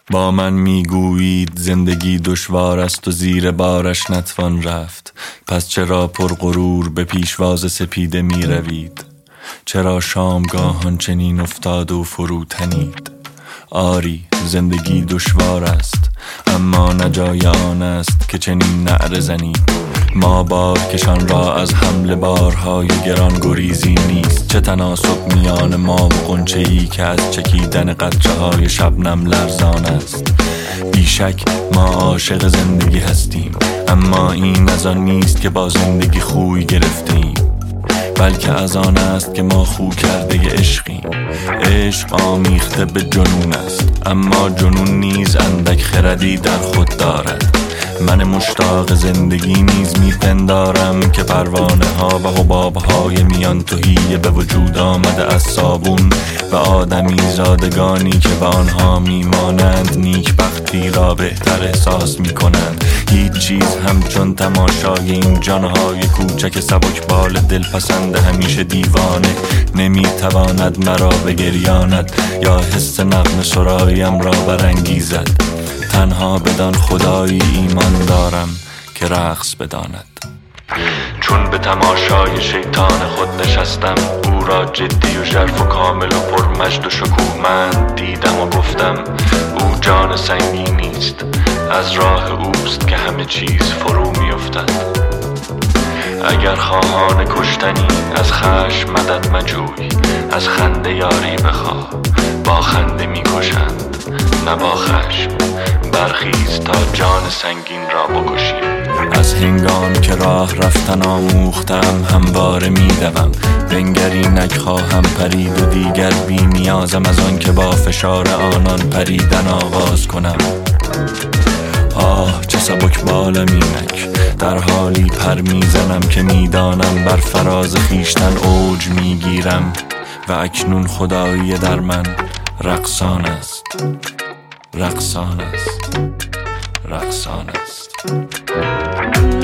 با من میگویید زندگی دشوار است و زیر بارش نتوان رفت. پس چرا پرغرور به پیشواز سپیده می روید؟ چرا شامگاهان چنین افتاد و فروتنید؟ آری زندگی دشوار است، اما نجای آن است که چنین نعره زنید. ما بارکشان را از حمل بارهای گران گریزی نیست. چه تناسب میان ما و غنچه‌ای که از چکیدن قطره‌های شبنم لرزان است. بیشک ما عاشق زندگی هستیم، اما این از آن نیست که با زندگی خوی گرفتیم، بلکه از آن است که ما خو کرده عشقیم. عشق آمیخته به جنون است، اما جنون نیز اندک خردی در خود دارد. من مشتاق زندگی نیز میپندارم که پروانه ها و حبابهای میان تهی به وجود آمده از صابون و آدمی زادگانی که به آنها میمانند نیکبختی را بهتر احساس میکنند. هیچ چیز همچون تماشای این جانهای کوچک سبکبال دلپسند همیشه دیوانه نمیتواند مرا بگریاند یا حس نغمه سرایم را برانگیزد. تنها بدان خدایی ایمان دارم که رقص بداند. چون به تماشای شیطان خود نشستم، او را جدی و ژرف و کامل و پرمجد و شکوهمند دیدم و گفتم او جان سنگینی است، از راه اوست که همه چیز فرو میافتد. اگر خواهان کشتنی از خشم مدد مجوی، از خنده یاری بخواه، با خنده میکشند نه با خشم. برخیز تا جان سنگین را بکشیم. از هنگام که راه رفتن آموختم همواره میدوم، بنگری نخواهم پرید و دیگر بی نیازم از آن که با فشار آنان پریدن آغاز کنم. آه چه سبک بالم اینک، در حالی پر میزنم که میدانم بر فراز خیشتن اوج میگیرم و اکنون خدایی در من رقصان است، رقصان است، رقصان است.